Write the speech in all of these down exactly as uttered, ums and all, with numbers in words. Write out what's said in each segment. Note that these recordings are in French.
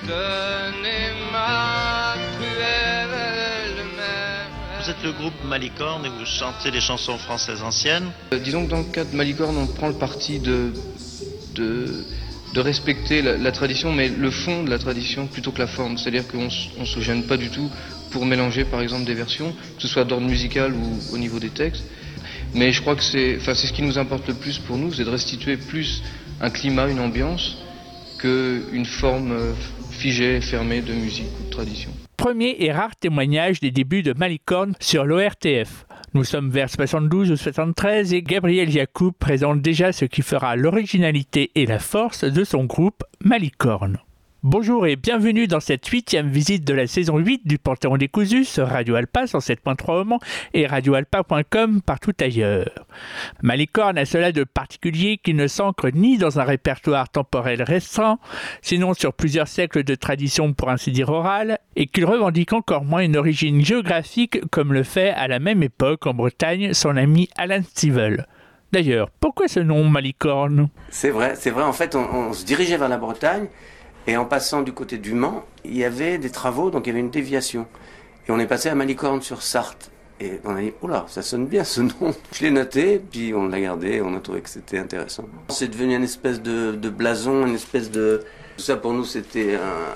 Donnez-moi cruelle mère. Vous êtes le groupe Malicorne et vous chantez des chansons françaises anciennes. Euh, disons que dans le cas de Malicorne, on prend le parti de, de, de respecter la, la tradition, mais le fond de la tradition plutôt que la forme. C'est-à-dire qu'on ne se gêne pas du tout pour mélanger par exemple des versions, que ce soit d'ordre musical ou au niveau des textes. Mais je crois que c'est, enfin, c'est ce qui nous importe le plus pour nous, c'est de restituer plus un climat, une ambiance, qu'une forme figée, fermée de musique ou de tradition. Premier et rare témoignage des débuts de Malicorne sur l'O R T F. Nous sommes vers soixante-douze ou soixante-treize et Gabriel Yacoub présente déjà ce qui fera l'originalité et la force de son groupe Malicorne. Bonjour et bienvenue dans cette huitième visite de la saison huit du Panthéon décousu sur Radio Alpa cent sept point trois au Mans et radio alpa point com partout ailleurs. Malicorne a cela de particulier qu'il ne s'ancre ni dans un répertoire temporel restreint, sinon sur plusieurs siècles de tradition pour ainsi dire orale, et qu'il revendique encore moins une origine géographique comme le fait à la même époque en Bretagne son ami Alan Stivell. D'ailleurs, pourquoi ce nom Malicorne ? C'est vrai, c'est vrai, en fait on, on se dirigeait vers la Bretagne. Et en passant du côté du Mans, il y avait des travaux, donc il y avait une déviation. Et on est passé à Malicorne sur Sarthe. Et on a dit, oula, ça sonne bien ce nom. Je l'ai noté, puis on l'a gardé, on a trouvé que c'était intéressant. C'est devenu une espèce de, de blason, une espèce de... Tout ça pour nous c'était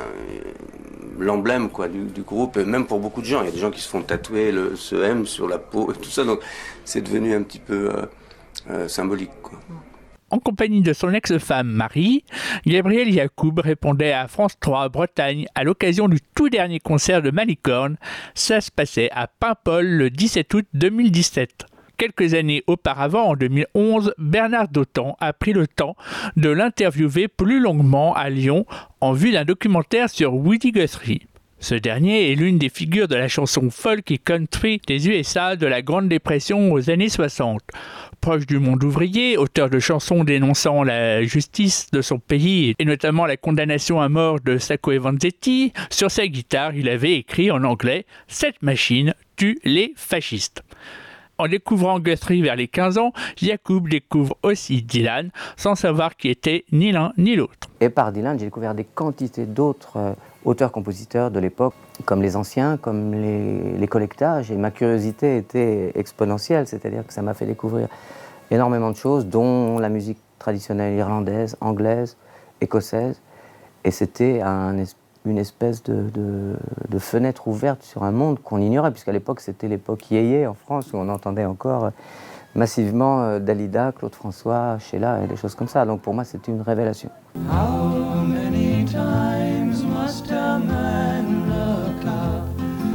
un... l'emblème quoi, du, du groupe, et même pour beaucoup de gens. Il y a des gens qui se font tatouer le, ce M sur la peau et tout ça, donc c'est devenu un petit peu euh, euh, symbolique quoi. En compagnie de son ex-femme Marie, Gabriel Yacoub répondait à France trois Bretagne à l'occasion du tout dernier concert de Malicorne. Ça se passait à Paimpol le dix-sept août deux mille dix-sept. Quelques années auparavant, en deux mille onze, Bernard Dautan a pris le temps de l'interviewer plus longuement à Lyon en vue d'un documentaire sur Woody Guthrie. Ce dernier est l'une des figures de la chanson folk et country des U S A de la Grande Dépression aux années soixante. Proche du monde ouvrier, auteur de chansons dénonçant la justice de son pays et notamment la condamnation à mort de Sacco et Vanzetti, sur sa guitare, il avait écrit en anglais « Cette machine tue les fascistes ». En découvrant Guthrie vers les quinze ans, Yacoub découvre aussi Dylan, sans savoir qui était ni l'un ni l'autre. Et par Dylan, j'ai découvert des quantités d'autres euh, auteurs-compositeurs de l'époque, comme les anciens, comme les, les collectages. Et ma curiosité était exponentielle, c'est-à-dire que ça m'a fait découvrir énormément de choses, dont la musique traditionnelle irlandaise, anglaise, écossaise. Et c'était un espèce une espèce de, de, de fenêtre ouverte sur un monde qu'on ignorait, puisqu'à l'époque, c'était l'époque yéyé en France, où on entendait encore massivement Dalida, Claude François, Sheila et des choses comme ça. Donc pour moi, c'était une révélation. How many times must a man look up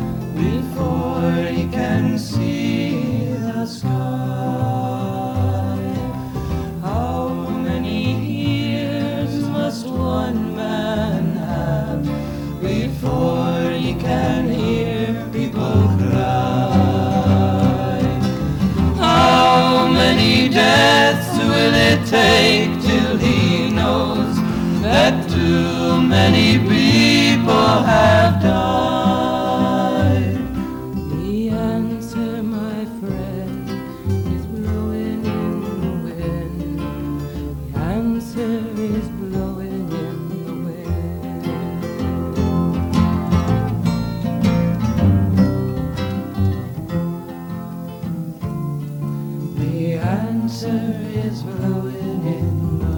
before he can see the sky? How many years must one man have before you can hear people cry? How many deaths will it take till he knows that too many people have died? The answer, my friend, is blowing in the wind. The answer is blowing in the wind. The answer is blowing in the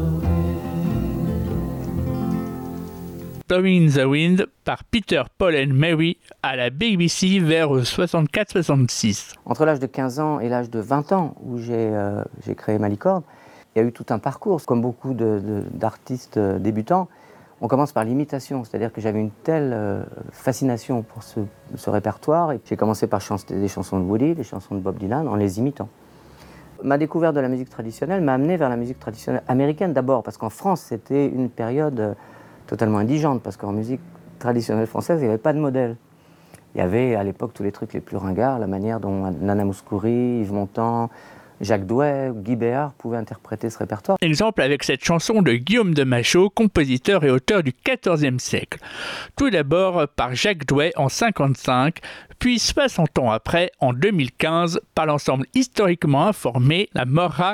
wind. Blowing in the Wind par Peter, Paul and Mary à la B B C vers soixante-quatre soixante-six. Entre l'âge de quinze ans et l'âge de vingt ans, où j'ai, euh, j'ai créé Malicorne, il y a eu tout un parcours. Comme beaucoup de, de, d'artistes débutants, on commence par l'imitation, c'est-à-dire que j'avais une telle euh, fascination pour ce, ce répertoire, et j'ai commencé par chanter des chansons de Woody, des chansons de Bob Dylan, en les imitant. Ma découverte de la musique traditionnelle m'a amené vers la musique traditionnelle américaine d'abord, parce qu'en France, c'était une période totalement indigente, parce qu'en musique traditionnelle française, il n'y avait pas de modèle. Il y avait à l'époque tous les trucs les plus ringards, la manière dont Nana Mouskouri, Yves Montand, Jacques Douai, Guy Béard pouvaient interpréter ce répertoire. Exemple avec cette chanson de Guillaume de Machaut, compositeur et auteur du quatorzième siècle. Tout d'abord par Jacques Douai en cinquante-cinq, puis soixante ans après, en deux mille quinze, par l'ensemble historiquement informé, la Morra.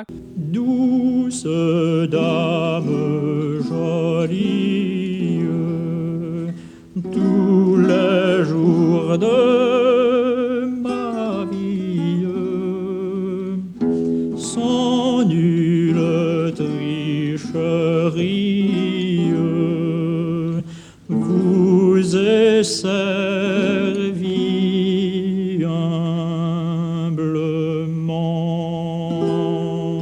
Douce dame jolie, de ma vie, sans nulle tricherie, vous ai servi humblement.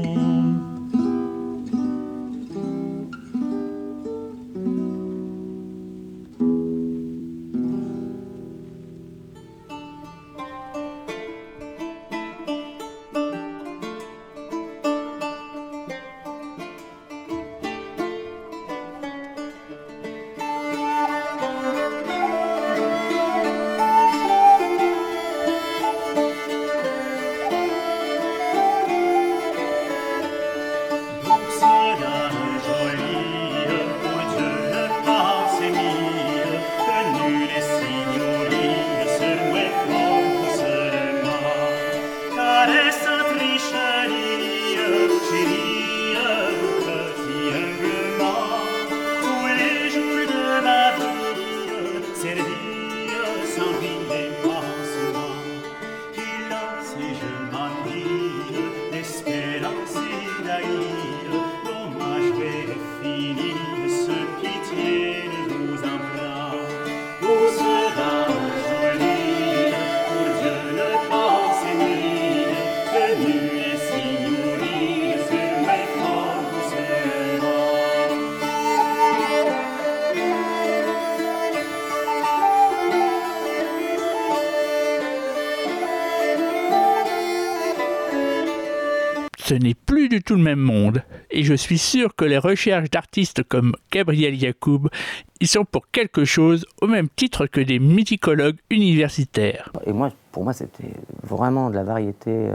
Ce n'est plus du tout le même monde, et je suis sûr que les recherches d'artistes comme Gabriel Yacoub y sont pour quelque chose au même titre que des musicologues universitaires. Et moi, pour moi, c'était vraiment de la variété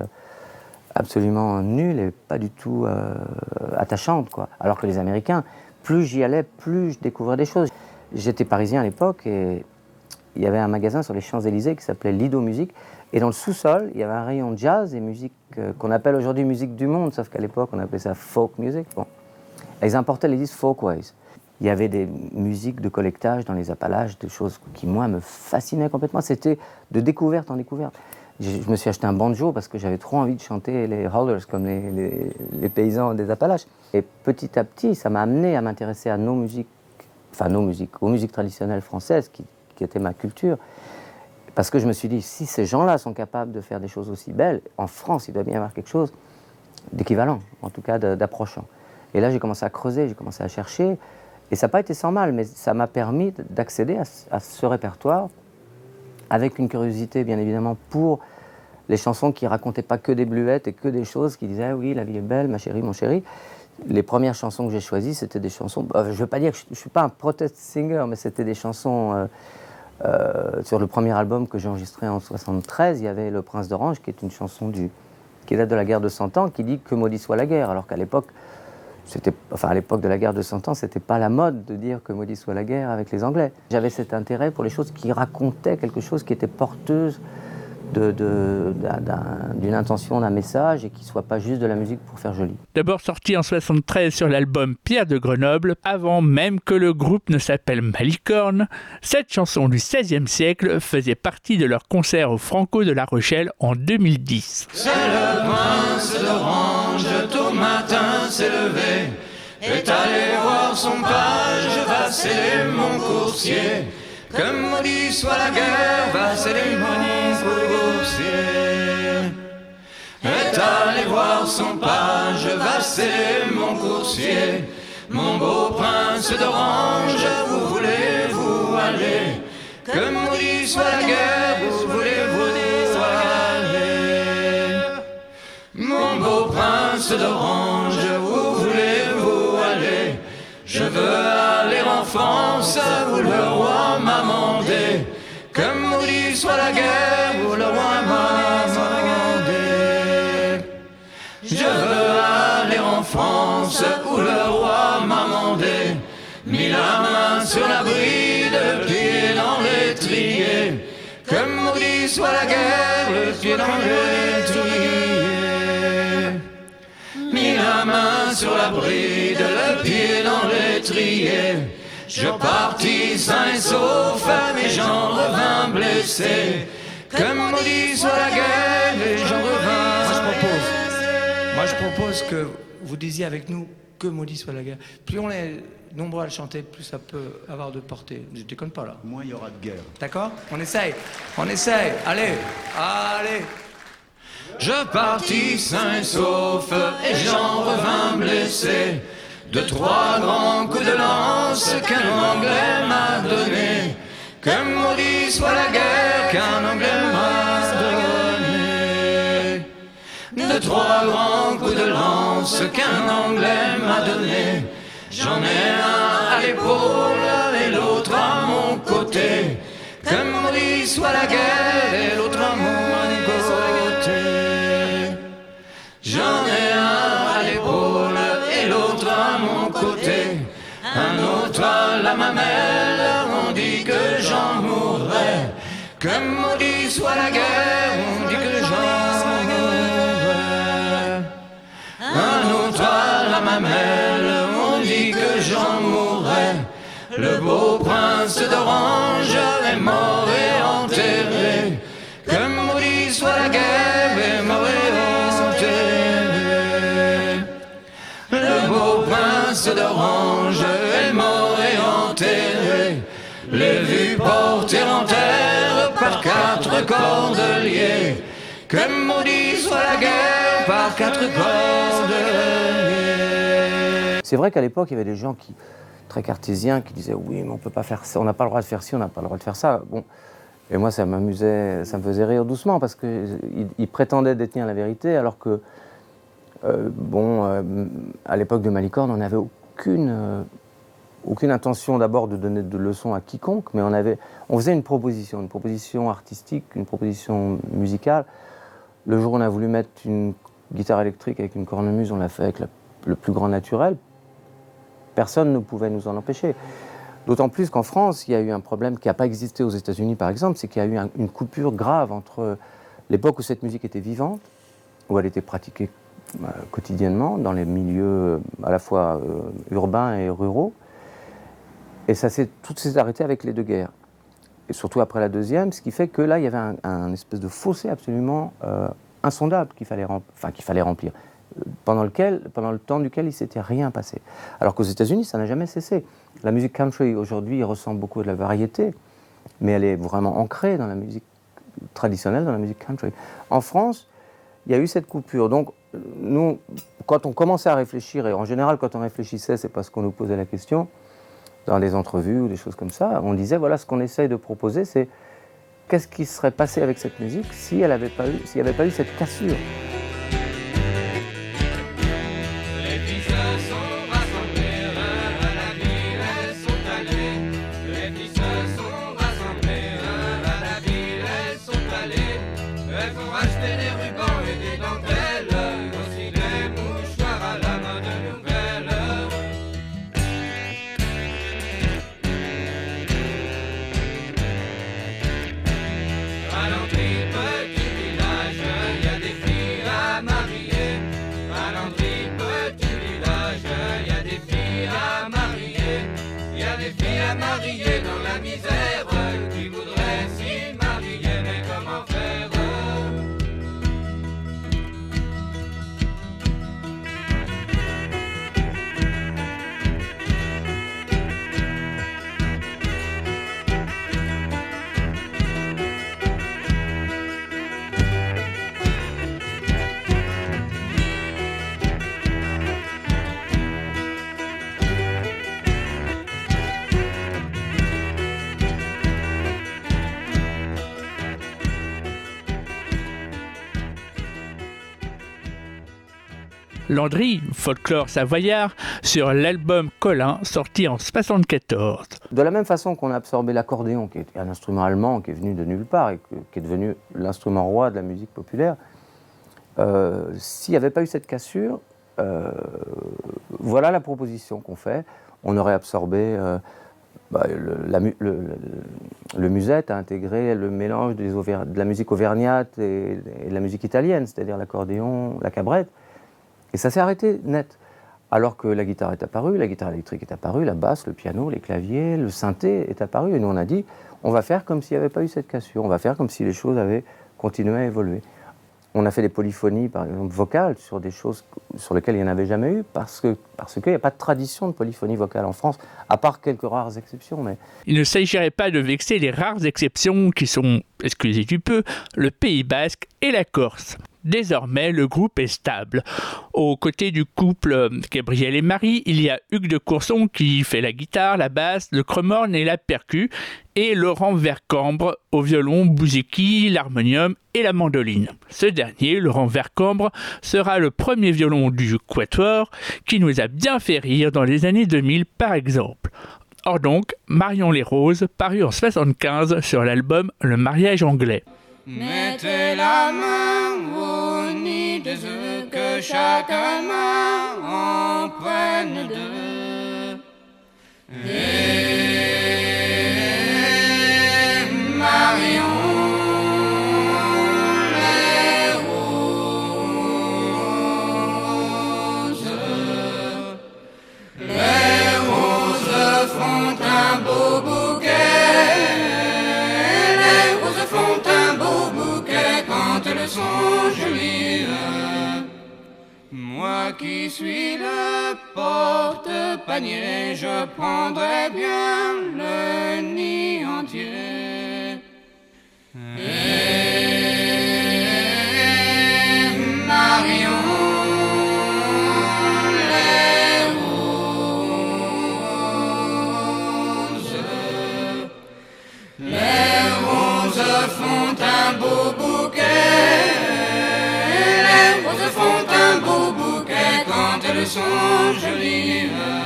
absolument nulle et pas du tout euh, attachante, quoi. Alors que les Américains, plus j'y allais, plus je découvrais des choses. J'étais parisien à l'époque et il y avait un magasin sur les Champs-Élysées qui s'appelait Lido Musique. Et dans le sous-sol, il y avait un rayon jazz et musique euh, qu'on appelle aujourd'hui musique du monde, sauf qu'à l'époque, on appelait ça folk music. Bon. Ils importaient les disques Folkways. Il y avait des musiques de collectage dans les Appalaches, des choses qui, moi, me fascinaient complètement. C'était de découverte en découverte. Je, je me suis acheté un banjo parce que j'avais trop envie de chanter les hollers comme les, les, les paysans des Appalaches. Et petit à petit, ça m'a amené à m'intéresser à nos musiques, enfin nos musiques, aux musiques traditionnelles françaises, qui, qui étaient ma culture. Parce que je me suis dit, si ces gens-là sont capables de faire des choses aussi belles, en France, il doit bien y avoir quelque chose d'équivalent, en tout cas d'approchant. Et là, j'ai commencé à creuser, j'ai commencé à chercher, et ça n'a pas été sans mal, mais ça m'a permis d'accéder à, à ce répertoire avec une curiosité, bien évidemment, pour les chansons qui ne racontaient pas que des bluettes et que des choses qui disaient « oui, la vie est belle, ma chérie, mon chéri ». Les premières chansons que j'ai choisies, c'était des chansons... Euh, je ne veux pas dire que je ne suis pas un protest singer, mais c'était des chansons... Euh, Euh, sur le premier album que j'ai enregistré en soixante-treize, il y avait Le Prince d'Orange, qui est une chanson du, qui date de la guerre de Cent Ans, qui dit que maudit soit la guerre, alors qu'à l'époque, c'était, enfin à l'époque de la guerre de Cent Ans, c'était pas la mode de dire que maudit soit la guerre avec les Anglais. J'avais cet intérêt pour les choses qui racontaient quelque chose qui était porteuse de, de, d'un, d'une intention, d'un message, et qui ne soit pas juste de la musique pour faire joli. D'abord sorti en soixante-treize sur l'album Pierre de Grenoble, avant même que le groupe ne s'appelle Malicorne, cette chanson du seizième siècle faisait partie de leur concert au Franco de La Rochelle en deux mille dix. C'est le prince d'Orange, tôt matin s'est levé, est allé voir son page, va sceller mon coursier. Que maudit soit la guerre, va sceller mon coursier. Est allé voir son page, va sceller mon coursier. Mon beau prince d'Orange, où voulez-vous aller? Que maudit soit la guerre, où voulez-vous aller? Mon beau prince d'Orange, où voulez-vous aller? Je veux aller en France, où le roi m'a mandé. Que maudit soit la guerre, où le roi m'a mandé. Je veux aller en France, où le roi m'a mandé. Mis la main sur la bride, le pied dans l'étrier. Que maudit soit la guerre, le pied dans l'étrier. Mis la main sur la bride, le pied dans l'étrier. Je partis sain et sauf, mais j'en revins blessé. blessés. Que maudit soit la guerre et j'en revins. Moi je propose, moi je propose que vous disiez avec nous que maudit soit la guerre. Plus on est nombreux à le chanter, plus ça peut avoir de portée. Je déconne pas là. Moins il y aura de guerre. D'accord? On essaye, on essaye. Allez, allez. Je partis sain et sauf et j'en revins blessé. De trois grands coups de lance qu'un Anglais m'a donné. Que maudit soit la guerre qu'un Anglais m'a donné. De trois grands coups de lance qu'un Anglais m'a donné. J'en ai un à l'épaule et l'autre à mon côté. Que maudit soit la guerre et l'autre à mon côté. J'en ai un à l'épaule et l'autre à mon côté. Un autre à la mamelle, on dit que j'en mourrai. Que maudit soit la guerre, on dit que j'en mourrai. Un autre à la mamelle, on dit que j'en mourrai. Le beau prince d'Orange est mort et enterré. Que maudit soit la guerre, est mort et enterré. Le beau prince d'Orange est mort et enterré. Les vues portées en terre par quatre cordeliers. Que maudit soit la guerre par quatre cordeliers. C'est vrai qu'à l'époque, il y avait des gens qui, très cartésiens qui disaient oui, mais on peut pas faire ça, on n'a pas le droit de faire ci, on n'a pas le droit de faire ça. Bon. Et moi, ça m'amusait, ça me faisait rire doucement parce qu'ils ils prétendaient détenir la vérité alors que, euh, bon, euh, à l'époque de Malicorne, on n'avait aucune, euh, aucune intention d'abord de donner de leçons à quiconque, mais on, avait, on faisait une proposition, une proposition artistique, une proposition musicale. Le jour où on a voulu mettre une guitare électrique avec une cornemuse, on l'a fait avec la, le plus grand naturel. Personne ne pouvait nous en empêcher. D'autant plus qu'en France, il y a eu un problème qui n'a pas existé aux États-Unis, par exemple, c'est qu'il y a eu un, une coupure grave entre l'époque où cette musique était vivante, où elle était pratiquée euh, quotidiennement dans les milieux euh, à la fois euh, urbains et ruraux, et ça s'est tout s'est arrêté avec les deux guerres, et surtout après la deuxième, ce qui fait que là, il y avait un, un espèce de fossé absolument euh, insondable qu'il fallait, rem- enfin, qu'il fallait remplir. Pendant, lequel, pendant le temps duquel il ne s'était rien passé. Alors qu'aux États-Unis, ça n'a jamais cessé. La musique country, aujourd'hui, ressemble beaucoup à de la variété, mais elle est vraiment ancrée dans la musique traditionnelle, dans la musique country. En France, il y a eu cette coupure. Donc, nous, quand on commençait à réfléchir, et en général, quand on réfléchissait, c'est parce qu'on nous posait la question, dans des entrevues ou des choses comme ça, on disait, voilà, ce qu'on essaye de proposer, c'est qu'est-ce qui serait passé avec cette musique si elle n'avait pas eu, s'il n'y avait pas eu cette cassure. Landry, folklore savoyard, sur l'album Colin, sorti en soixante-quatorze. De la même façon qu'on a absorbé l'accordéon, qui est un instrument allemand qui est venu de nulle part et que, qui est devenu l'instrument roi de la musique populaire, euh, s'il n'y avait pas eu cette cassure, euh, voilà la proposition qu'on fait. On aurait absorbé, euh, bah, le, la, le, le, le musette a intégré le mélange des auver, de la musique auvergnate et, et de la musique italienne, c'est-à-dire l'accordéon, la cabrette. Et ça s'est arrêté net. Alors que la guitare est apparue, la guitare électrique est apparue, la basse, le piano, les claviers, le synthé est apparu. Et nous, on a dit, on va faire comme s'il n'y avait pas eu cette cassure. On va faire comme si les choses avaient continué à évoluer. On a fait des polyphonies, par exemple, vocales, sur des choses sur lesquelles il n'y en avait jamais eu, parce que parce qu'il n'y a pas de tradition de polyphonie vocale en France, à part quelques rares exceptions. Mais... Il ne s'agirait pas de vexer les rares exceptions qui sont, excusez du peu, le Pays Basque et la Corse. Désormais, le groupe est stable. Aux côtés du couple Gabriel et Marie, il y a Hugues de Courson qui fait la guitare, la basse, le cremorne et la percu, et Laurent Vercambre au violon, bouziki, l'harmonium et la mandoline. Ce dernier, Laurent Vercambre, sera le premier violon du quatuor qui nous a bien fait rire dans les années deux mille par exemple. Or donc, Marion les Roses, paru en soixante-quinze sur l'album Le mariage anglais. Mettez la main au nid des œufs, que chaque main en prenne deux. Et Marion les roses, les roses font un beau bouquet, les roses font un beau bouquet quand elles sont jolies. Moi qui suis le porte-panier, je prendrai bien le nid entier. Et Marion les roses, les roses font un beau bouquet, les roses font un beau bouquet quand elles sont jolies.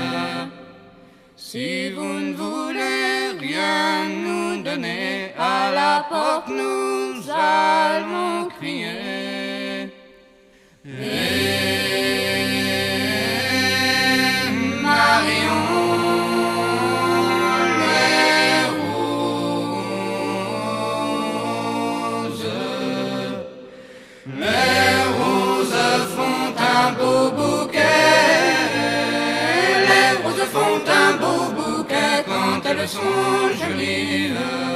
Si vous ne voulez rien nous donner, à la porte nous allons crier. Et Marion les roses, les roses font un beau bouquet, les roses font un beau bouquet quand elles sont jolies.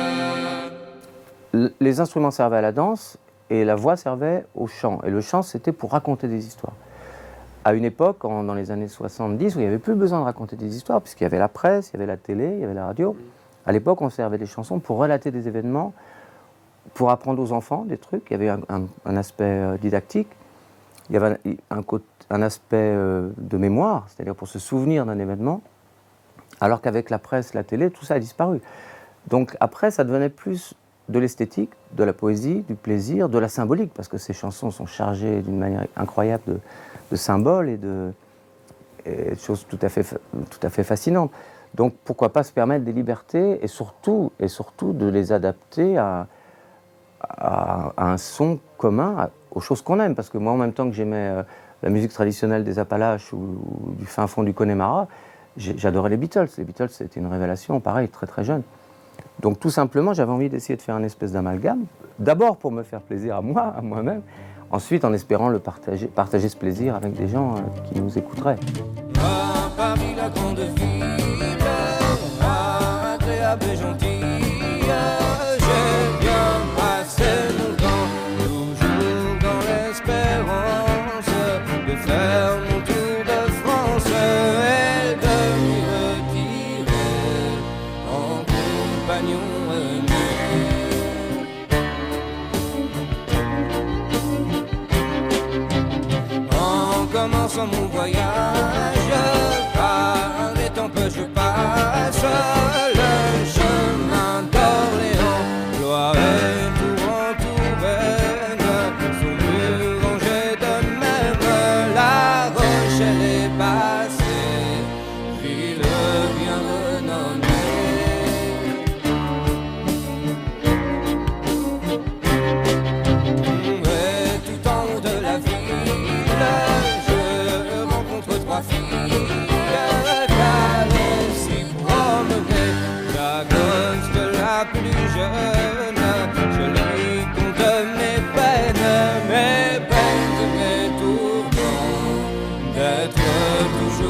Les instruments servaient à la danse et la voix servait au chant. Et le chant, c'était pour raconter des histoires. À une époque, en, dans les années soixante-dix, où il n'y avait plus besoin de raconter des histoires, puisqu'il y avait la presse, il y avait la télé, il y avait la radio. À l'époque, on servait des chansons pour relater des événements, pour apprendre aux enfants des trucs. Il y avait un, un, un aspect euh, didactique, il y avait un, un, un aspect euh, de mémoire, c'est-à-dire pour se souvenir d'un événement, alors qu'avec la presse, la télé, tout ça a disparu. Donc après, ça devenait plus de l'esthétique, de la poésie, du plaisir, de la symbolique, parce que ces chansons sont chargées d'une manière incroyable de, de symboles et de, et de choses tout à fait, tout à fait fascinantes. Donc pourquoi pas se permettre des libertés et surtout, et surtout de les adapter à, à, à un son commun, à, aux choses qu'on aime. Parce que moi, en même temps que j'aimais euh, la musique traditionnelle des Appalaches ou, ou du fin fond du Connemara, j'adorais les Beatles. Les Beatles, c'était une révélation, pareil, très très jeune. Donc tout simplement, j'avais envie d'essayer de faire un espèce d'amalgame, d'abord pour me faire plaisir à moi, à moi-même, ensuite en espérant le partager, partager ce plaisir avec des gens euh, qui nous écouteraient. À Paris, la grande ville, agréable et gentille, j'ai bien passé mon temps, toujours dans l'espérance de faire mon tour de France et de m'y retirer en compagnon aimé. En commençant mon voyage, par les tempes je passe le chemin d'Orléans, Loire et Tour en Touraine sont plus rangés de même. La Rochelle est passée, ville bien renommée. Et tout en haut de la ville, je rencontre trois filles qu'allons s'y promener. La grosse de la plus jeune, je lui conte mes peines, mes peines et mes tourments, d'être toujours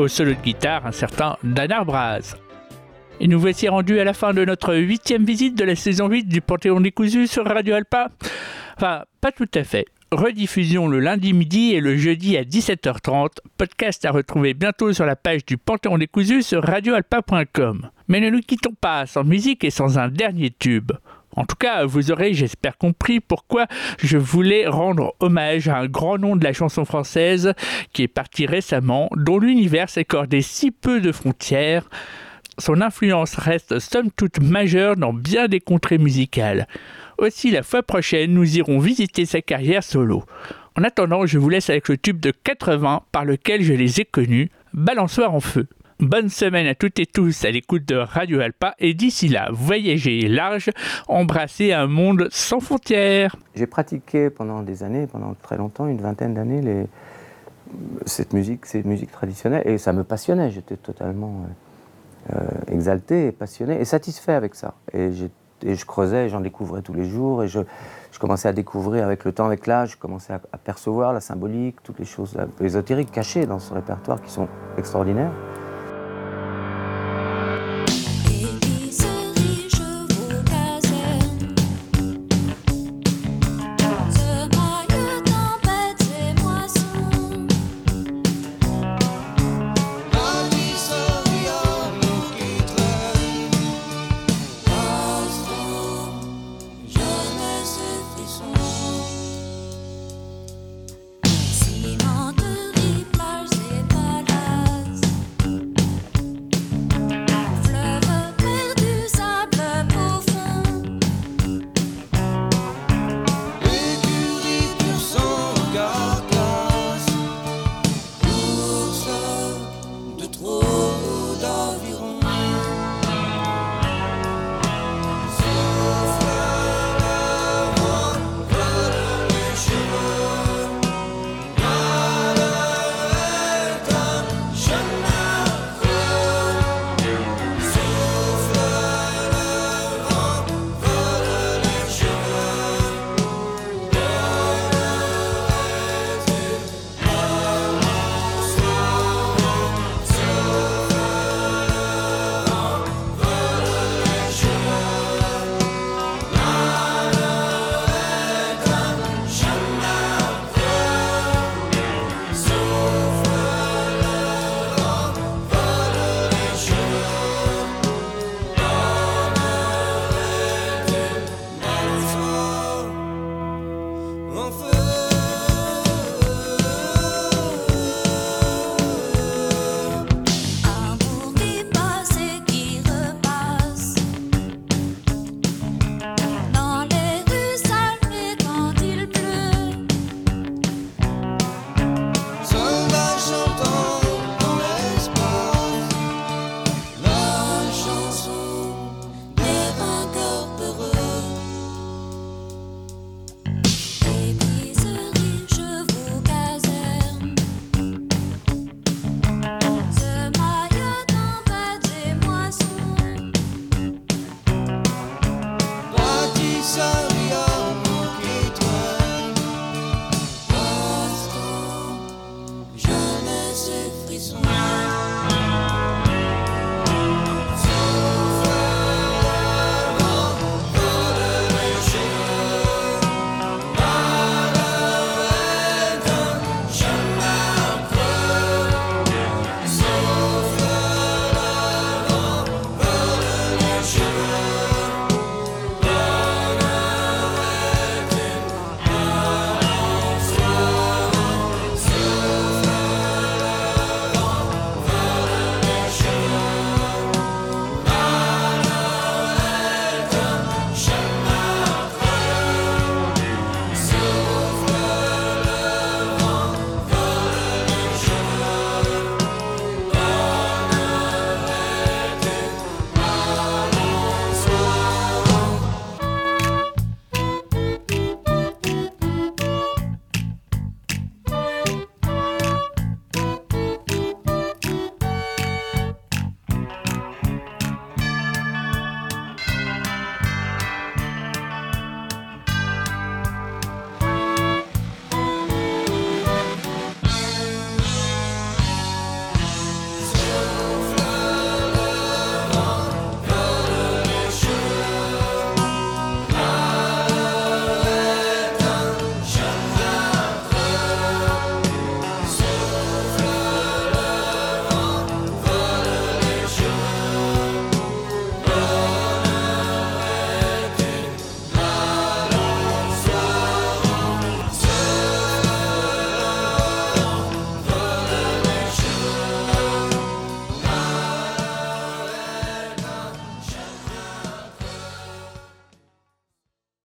au solo de guitare un certain Danar Braz. Et nous voici rendus à la fin de notre huitième visite de la saison huit du Panthéon décousu sur Radio Alpa. Enfin, pas tout à fait. Rediffusion le lundi midi et le jeudi à dix-sept heures trente. Podcast à retrouver bientôt sur la page du Panthéon décousu sur radio alpa point com. Mais ne nous quittons pas sans musique et sans un dernier tube. En tout cas, vous aurez, j'espère, compris pourquoi je voulais rendre hommage à un grand nom de la chanson française qui est parti récemment, dont l'univers s'accordait si peu de frontières. Son influence reste somme toute majeure dans bien des contrées musicales. Aussi, la fois prochaine, nous irons visiter sa carrière solo. En attendant, je vous laisse avec le tube de quatre-vingts par lequel je les ai connus, Balançoire en feu. Bonne semaine à toutes et tous à l'écoute de Radio Alpa et d'ici là, voyagez large, embrassez un monde sans frontières. J'ai pratiqué pendant des années, pendant très longtemps, une vingtaine d'années, les... cette musique, ces musiques traditionnelles, et ça me passionnait, j'étais totalement euh, exalté, et passionné et satisfait avec ça. Et, et je creusais, j'en découvrais tous les jours, et je, je commençais à découvrir avec le temps, avec l'âge, je commençais à, à percevoir la symbolique, toutes les choses ésotériques cachées dans ce répertoire qui sont extraordinaires.